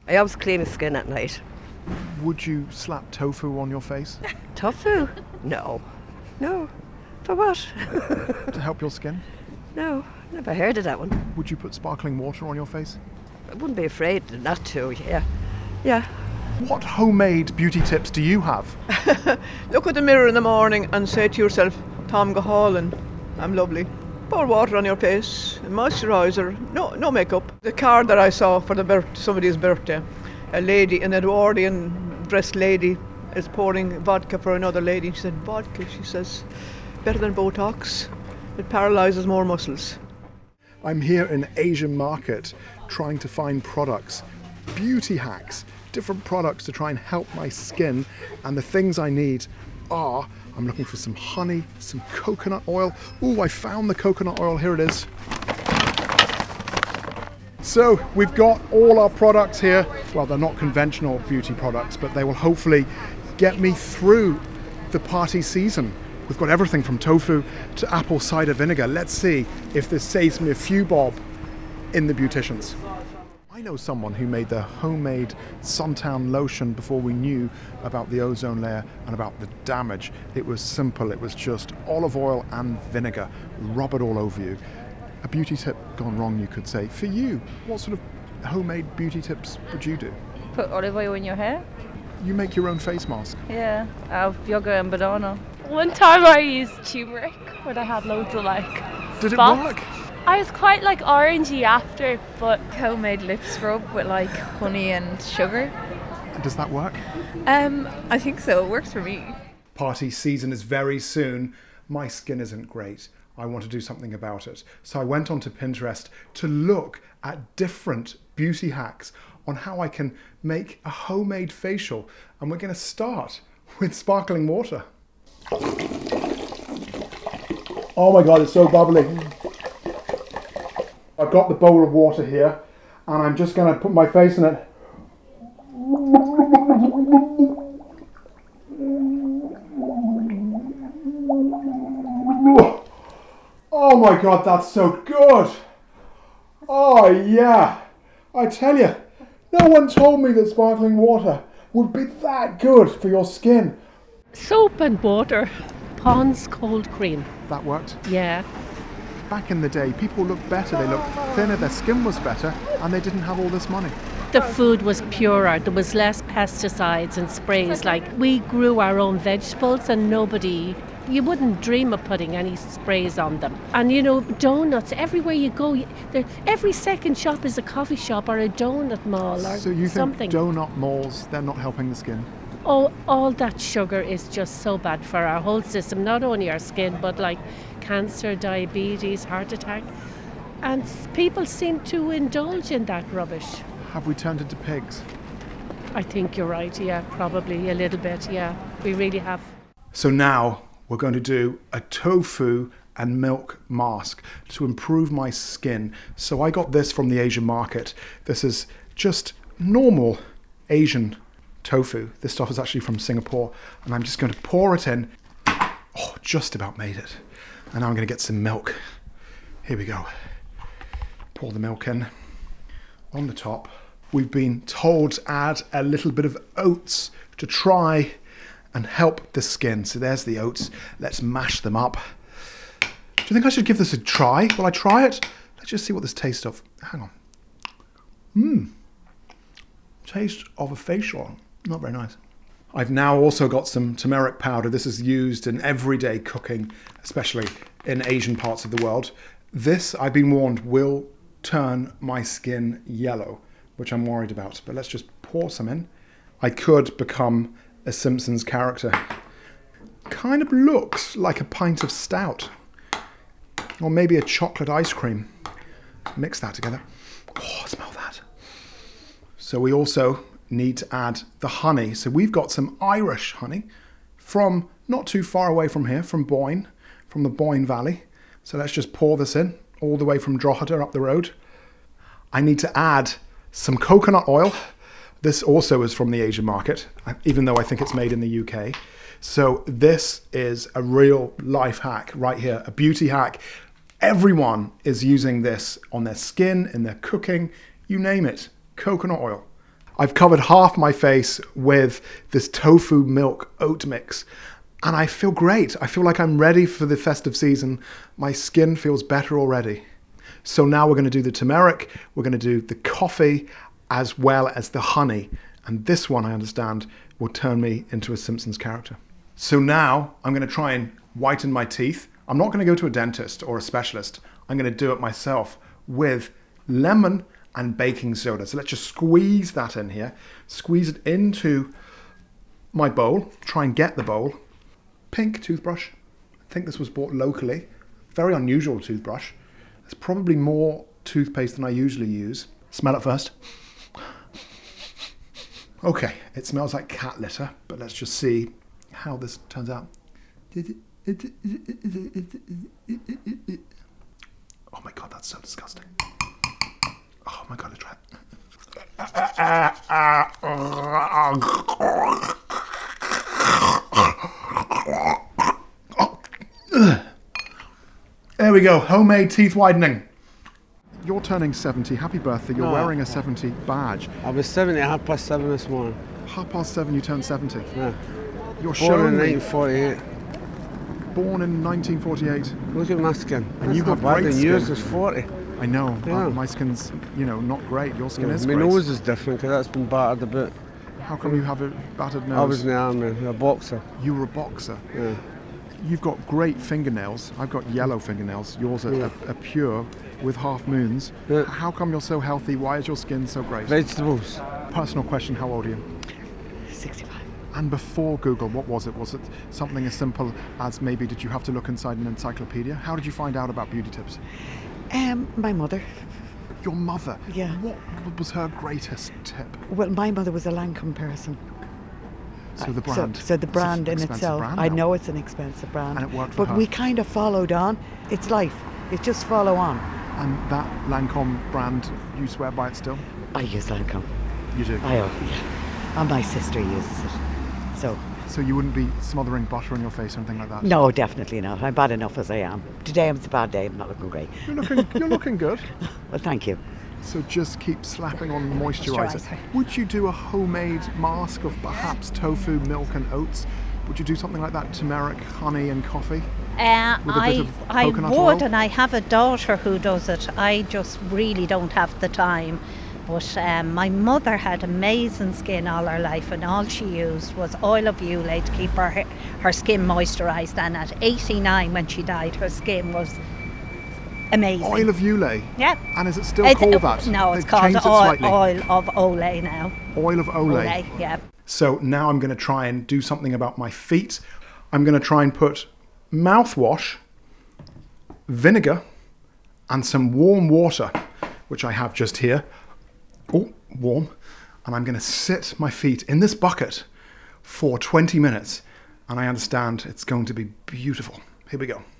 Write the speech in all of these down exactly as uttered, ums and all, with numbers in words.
I always clean my skin at night. Would you slap tofu on your face? Tofu? No. No. For what? To help your skin? No, never heard of that one. Would you put sparkling water on your face? I wouldn't be afraid not to, yeah. Yeah. What homemade beauty tips do you have? Look at the mirror in the morning and say to yourself, Tom Gahalan, I'm lovely. Pour water on your face, moisturiser, no no makeup. The card that I saw for the birth, somebody's birthday, a lady, an Edwardian dressed lady is pouring vodka for another lady. She said, vodka, she says, better than Botox. It paralyses more muscles. I'm here in Asian Market trying to find products, beauty hacks, different products to try and help my skin, and the things I need are, I'm looking for some honey, some coconut oil. Ooh, I found the coconut oil, here it is. So we've got all our products here. Well, they're not conventional beauty products, but they will hopefully get me through the party season. We've got everything from tofu to apple cider vinegar. Let's see if this saves me a few bob in the beauticians. I know someone who made the homemade suntan lotion before we knew about the ozone layer and about the damage. It was simple. It was just olive oil and vinegar. Rub it all over you. A beauty tip gone wrong, you could say. For you, what sort of homemade beauty tips would you do? Put olive oil in your hair. You make your own face mask? Yeah, I have yoga and banana. One time I used turmeric when I had loads of like Did spots. it work? I was quite like orangey after, but homemade lip scrub with like honey and sugar. And does that work? Um, I think so. It works for me. Party season is very soon. My skin isn't great. I want to do something about it. So I went onto Pinterest to look at different beauty hacks on how I can make a homemade facial. And we're going to start with sparkling water. Oh my God, it's so bubbly. I've got the bowl of water here and I'm just going to put my face in it. Oh my God, that's so good. Oh yeah. I tell you, no one told me that sparkling water would be that good for your skin. Soap and water, Pond's cold cream. That worked? Yeah. Back in the day, people looked better, they looked thinner, their skin was better, and they didn't have all this money. The food was purer, there was less pesticides and sprays. Like, we grew our own vegetables and nobody, you wouldn't dream of putting any sprays on them. And you know, donuts, everywhere you go, there, every second shop is a coffee shop or a donut mall or so you something. think donut malls, they're not helping the skin? Oh, all that sugar is just so bad for our whole system, not only our skin, but like cancer, diabetes, heart attack. And people seem to indulge in that rubbish. Have we turned into pigs? I think you're right, yeah, probably a little bit, yeah. We really have. So now we're going to do a tofu and milk mask to improve my skin. So I got this from the Asian Market. This is just normal Asian tofu. This stuff is actually from Singapore, and I'm just going to pour it in. Oh, just about made it. And now I'm going to get some milk. Here we go. Pour the milk in. On the top, we've been told to add a little bit of oats to try and help the skin. So there's the oats. Let's mash them up. Do you think I should give this a try? Will I try it? Let's just see what this tastes of. Hang on. Mmm. Taste of a facial. Not very nice. I've now also got some turmeric powder. This is used in everyday cooking, especially in Asian parts of the world. This, I've been warned, will turn my skin yellow, which I'm worried about. But let's just pour some in. I could become a Simpsons character. Kind of looks like a pint of stout. Or maybe a chocolate ice cream. Mix that together. Oh, smell that. So we also need to add the honey. So we've got some Irish honey from not too far away from here, from Boyne, from the Boyne Valley. So let's just pour this in all the way from Drogheda up the road. I need to add some coconut oil. This also is from the Asian Market, even though I think it's made in the U K. So this is a real life hack right here, a beauty hack. Everyone is using this on their skin, in their cooking, you name it, coconut oil. I've covered half my face with this tofu milk oat mix, and I feel great. I feel like I'm ready for the festive season. My skin feels better already. So now we're going to do the turmeric, we're going to do the coffee, as well as the honey. And this one, I understand, will turn me into a Simpsons character. So now I'm going to try and whiten my teeth. I'm not going to go to a dentist or a specialist. I'm going to do it myself with lemon and baking soda. So let's just squeeze that in here. Squeeze it into my bowl. Try and get the bowl. Pink toothbrush. I think this was bought locally. Very unusual toothbrush. There's probably more toothpaste than I usually use. Smell it first. Okay, it smells like cat litter, but let's just see how this turns out. Oh my God, that's so disgusting. Oh my God, let's try it. There we go, homemade teeth whitening. You're turning seventy. Happy birthday. You're Oh, wearing a seventy badge. I was seventy at half past seven this morning. Half past seven, you turned seventy. Yeah. You're Born showing in me. nineteen forty-eight. Born in nineteen forty-eight. Look at my skin. And you've That's got not bad, great and yours skin. is forty. I know. Yeah. Uh, my skin's, you know, not great. Your skin Yeah, is my great. nose is different because that's been battered a bit. How come you have a battered nose? I was in the army, a boxer. You were a boxer. Yeah. You've got great fingernails. I've got yellow fingernails. Yours are, Yeah. are, are pure with half moons. Yeah. How come you're so healthy? Why is your skin so great? Vegetables. Personal question, how old are you? sixty-five. And before Google, what was it? Was it something as simple as maybe did you have to look inside an encyclopedia? How did you find out about beauty tips? Um, my mother. Your mother? Yeah. What was her greatest tip? Well, my mother was a Lancome person. So the So- brand. So, the It's brand an in expensive itself. brand I now. know it's an expensive brand. And it worked for But her. we kind of followed on. It's life. It just follow on. And that Lancome brand, you swear by it still? I use Lancome. You do. I oh, yeah. And my sister uses it. So So you wouldn't be smothering butter on your face or anything like that? no, definitely not. I'm bad enough as I am. Today it's a bad day. I'm not looking great. You're looking, you're looking good. Well, thank you. So just keep slapping on moisturiser. Moisturiser. Would you do a homemade mask of perhaps tofu, milk and oats? Would you do something like that? Turmeric, honey and coffee? Uh, With a bit I of I coconut would, oil? and I have a daughter who does it. I just really don't have the time. But um, my mother had amazing skin all her life, and all she used was oil of Ulay to keep her her skin moisturised. And at eighty-nine, when she died, her skin was amazing. Oil of Ulay? Yeah. And is it still It's- called that? No, it's They've called changed it oil, slightly. oil of Olay now. Oil of Olay. Olay, yeah. So now I'm going to try and do something about my feet. I'm going to try and put mouthwash, vinegar, and some warm water, which I have just here. Oh, warm. And I'm going to sit my feet in this bucket for twenty minutes. And I understand it's going to be beautiful. Here we go.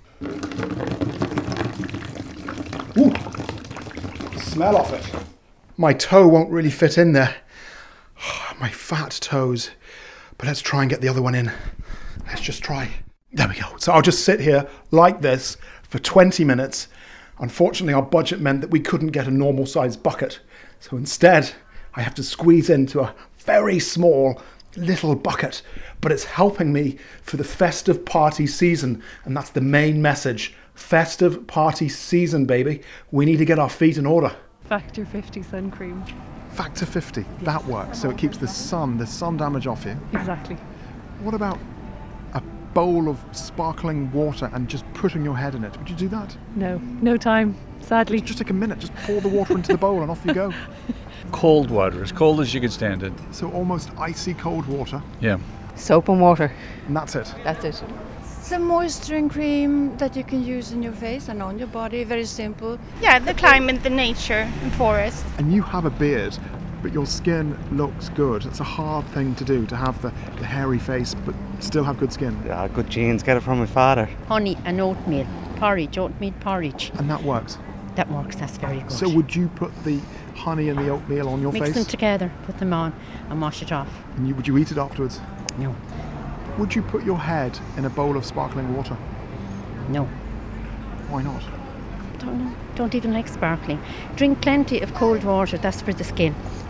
Ooh, smell of it. My toe won't really fit in there. My fat toes. But let's try and get the other one in. Let's just try. There we go. So I'll just sit here like this for twenty minutes. Unfortunately, our budget meant that we couldn't get a normal sized bucket. So instead, I have to squeeze into a very small little bucket. But it's helping me for the festive party season. And that's the main message. Festive party season, baby. We need to get our feet in order. Factor fifty sun cream. Factor fifty, that works. So it keeps the sun, the sun damage off you. Exactly. What about a bowl of sparkling water and just putting your head in it? Would you do that? No, no time, sadly. Just take a minute, just pour the water into the bowl and off you go. Cold water, as cold as you could stand it. So almost icy cold water. Yeah. Soap and water. And that's it. That's it. Some moisturizing cream that you can use in your face and on your body. Very simple. Yeah, the climate, the nature, and forest. And you have a beard, but your skin looks good. It's a hard thing to do, to have the, the hairy face, but still have good skin. Yeah, good genes. Get it from my father. Honey and oatmeal. Porridge, oatmeal porridge. And that works? That works, that's very good. So would you put the honey and the oatmeal on your Mix face? them together, put them on and wash it off. And you, would you eat it afterwards? No. Would you put your head in a bowl of sparkling water? No. Why not? Don't know. Don't even like sparkling. Drink plenty of cold water, that's for the skin.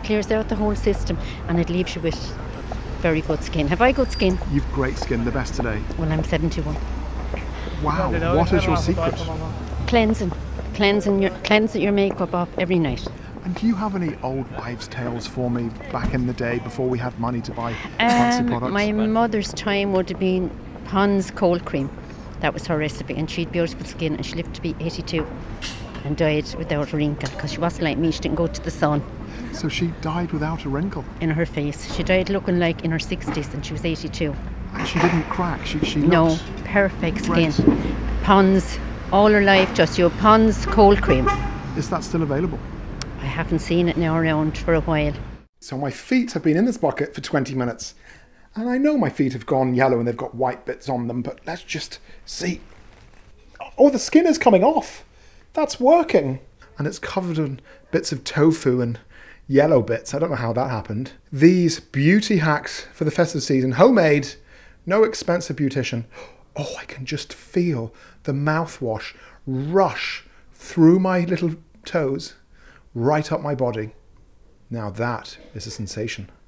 clears out the whole system, and it leaves you with very good skin. Have I good skin? You've great skin, the best today. Well, I'm seventy-one. Wow, what is your secret? Cleansing. Cleansing your, cleansing your makeup off every night. And do you have any old wives' tales for me back in the day before we had money to buy fancy Um, products? my mother's time would have been Pond's cold cream. That was her recipe, and she had beautiful skin, and she lived to be eighty-two and died without a wrinkle, because she wasn't like me, she didn't go to the sun. So she died without a wrinkle? In her face. She died looking like in her sixties, and she was eighty-two. And she didn't crack? She, she No, looked perfect great. skin. Pond's, all her life, just your Pond's cold cream. Is that still available? I haven't seen it now around for a while. So my feet have been in this bucket for twenty minutes. And I know my feet have gone yellow and they've got white bits on them, but let's just see. Oh, the skin is coming off. That's working. And it's covered in bits of tofu and yellow bits. I don't know how that happened. These beauty hacks for the festive season, homemade, no expensive beautician. Oh, I can just feel the mouthwash rush through my little toes, right up my body. Now that is a sensation.